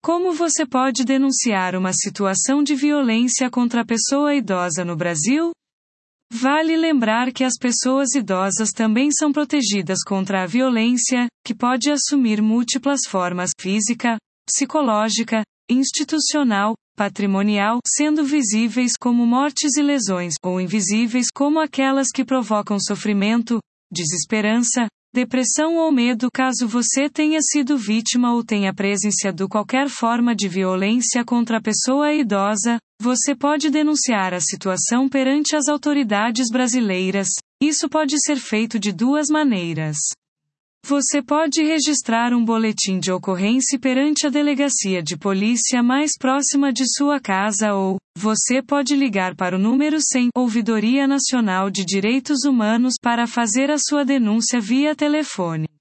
Como você pode denunciar uma situação de violência contra a pessoa idosa no Brasil? Vale lembrar que as pessoas idosas também são protegidas contra a violência, que pode assumir múltiplas formas: física, psicológica, institucional, patrimonial, sendo visíveis como mortes e lesões, ou invisíveis como aquelas que provocam sofrimento, desesperança, depressão ou medo. Caso você tenha sido vítima ou tenha presenciado qualquer forma de violência contra a pessoa idosa, você pode denunciar a situação perante as autoridades brasileiras. Isso pode ser feito de duas maneiras. Você pode registrar um boletim de ocorrência perante a delegacia de polícia mais próxima de sua casa ou, você pode ligar para o número 100, Ouvidoria Nacional de Direitos Humanos, para fazer a sua denúncia via telefone.